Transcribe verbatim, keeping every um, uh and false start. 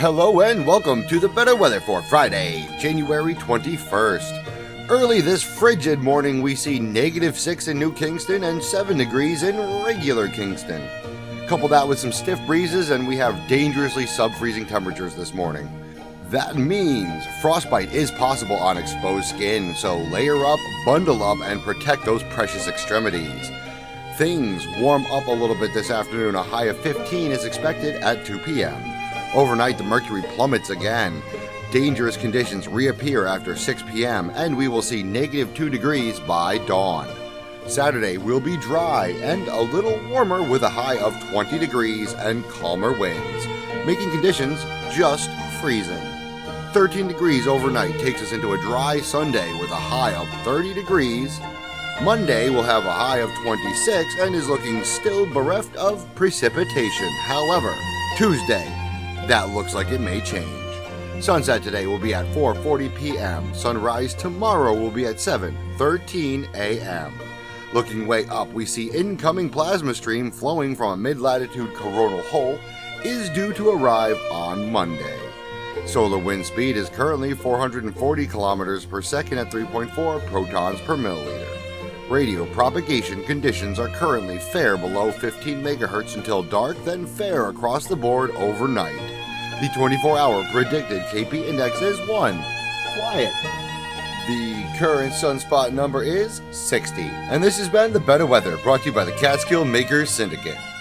Hello and welcome to the better weather for Friday, January twenty-first. Early this frigid morning we see negative six in New Kingston and seven degrees in regular Kingston. Couple that with some stiff breezes and we have dangerously sub-freezing temperatures this morning. That means frostbite is possible on exposed skin, so layer up, bundle up, and protect those precious extremities. Things warm up a little bit this afternoon. A high of fifteen is expected at two p.m. Overnight, the mercury plummets again. Dangerous conditions reappear after six p.m., and we will see negative two degrees by dawn. Saturday will be dry and a little warmer with a high of twenty degrees and calmer winds, making conditions just freezing. thirteen degrees overnight takes us into a dry Sunday with a high of thirty degrees. Monday will have a high of twenty-six and is looking still bereft of precipitation. However, Tuesday, that looks like it may change. Sunset today will be at four forty p.m. Sunrise tomorrow will be at seven thirteen a.m. Looking way up, we see incoming plasma stream flowing from a mid-latitude coronal hole is due to arrive on Monday. Solar wind speed is currently four hundred forty kilometers per second at three point four protons per milliliter. Radio propagation conditions are currently fair below fifteen megahertz until dark, then fair across the board overnight. The twenty-four hour predicted K P index is one. Quiet. The current sunspot number is sixty. And this has been The Better Weather, brought to you by the Catskill Makers Syndicate.